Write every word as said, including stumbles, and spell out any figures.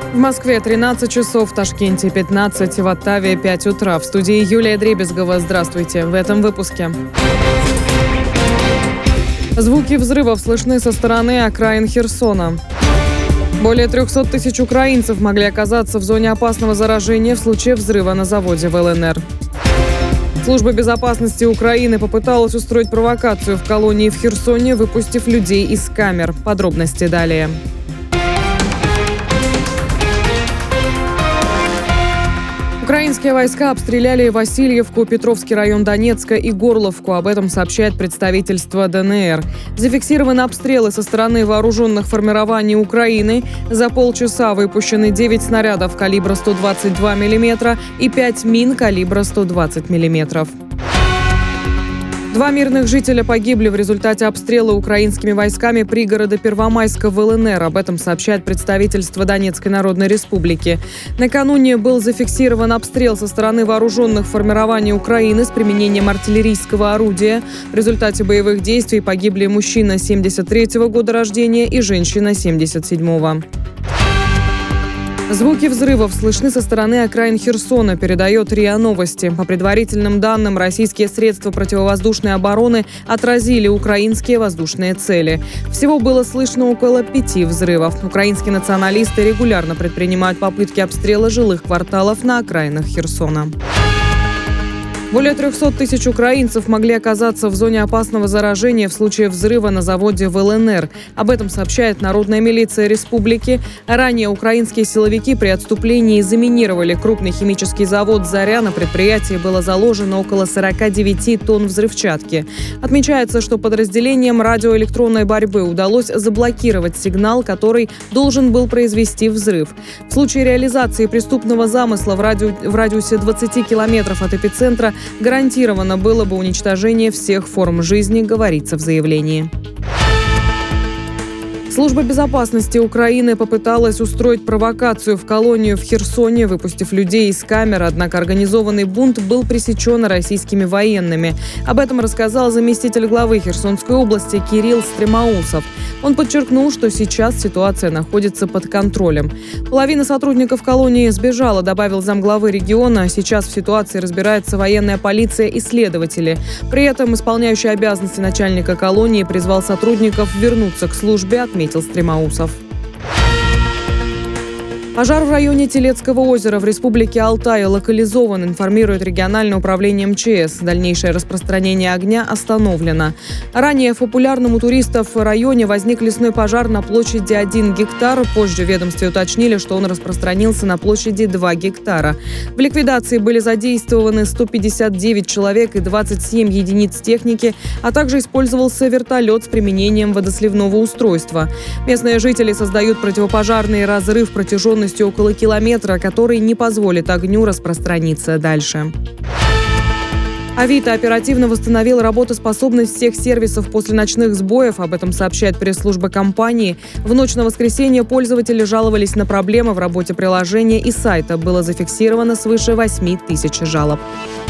В Москве тринадцать часов, в Ташкенте пятнадцать, в Оттаве пять утра. В студии Юлия Дребезгова. Здравствуйте. В этом выпуске. Звуки взрывов слышны со стороны окраин Херсона. Более трехсот тысяч украинцев могли оказаться в зоне опасного заражения в случае взрыва на заводе в эл эн эр. Служба безопасности Украины попыталась устроить провокацию в колонии в Херсоне, выпустив людей из камер. Подробности далее. Украинские войска обстреляли Васильевку, Петровский район Донецка и Горловку. Об этом сообщает представительство дэ эн эр. Зафиксированы обстрелы со стороны вооруженных формирований Украины. За полчаса выпущены девять снарядов калибра сто двадцать два миллиметра и пять мин калибра сто двадцать миллиметров. Два мирных жителя погибли в результате обстрела украинскими войсками пригорода Первомайска в эл эн эр. Об этом сообщает представительство Донецкой Народной Республики. Накануне был зафиксирован обстрел со стороны вооруженных формирований Украины с применением артиллерийского орудия. В результате боевых действий погибли мужчина семьдесят третьего года рождения и женщина семьдесят седьмого. Звуки взрывов слышны со стороны окраин Херсона, передает РИА Новости. По предварительным данным, российские средства противовоздушной обороны отразили украинские воздушные цели. Всего было слышно около пяти взрывов. Украинские националисты регулярно предпринимают попытки обстрела жилых кварталов на окраинах Херсона. Более трехсот тысяч украинцев могли оказаться в зоне опасного заражения в случае взрыва на заводе в эл эн эр. Об этом сообщает Народная милиция республики. Ранее украинские силовики при отступлении заминировали крупный химический завод «Заря». На предприятии было заложено около сорока девяти тонн взрывчатки. Отмечается, что подразделениям радиоэлектронной борьбы удалось заблокировать сигнал, который должен был произвести взрыв. В случае реализации преступного замысла в, радиу... в радиусе двадцати километров от эпицентра гарантировано было бы уничтожение всех форм жизни, говорится в заявлении. Служба безопасности Украины попыталась устроить провокацию в колонию в Херсоне, выпустив людей из камер, однако организованный бунт был пресечен российскими военными. Об этом рассказал заместитель главы Херсонской области Кирилл Стремоусов. Он подчеркнул, что сейчас ситуация находится под контролем. Половина сотрудников колонии сбежала, добавил замглавы региона. Сейчас в ситуации разбирается военная полиция и следователи. При этом исполняющий обязанности начальника колонии призвал сотрудников вернуться к службе, отметил Стремоусов. Пожар в районе Телецкого озера в республике Алтай локализован, информирует региональное управление эм че эс. Дальнейшее распространение огня остановлено. Ранее в популярном у туристов районе возник лесной пожар на площади один гектар. Позже в ведомстве уточнили, что он распространился на площади два гектара. В ликвидации были задействованы сто пятьдесят девять человек и двадцать семь единиц техники, а также использовался вертолет с применением водосливного устройства. Местные жители создают противопожарный разрыв протяженностью около километра, который не позволит огню распространиться дальше. Авито оперативно восстановил работоспособность всех сервисов после ночных сбоев. Об этом сообщает пресс-служба компании. В ночь на воскресенье пользователи жаловались на проблемы в работе приложения и сайта. Было зафиксировано свыше восьми тысяч жалоб.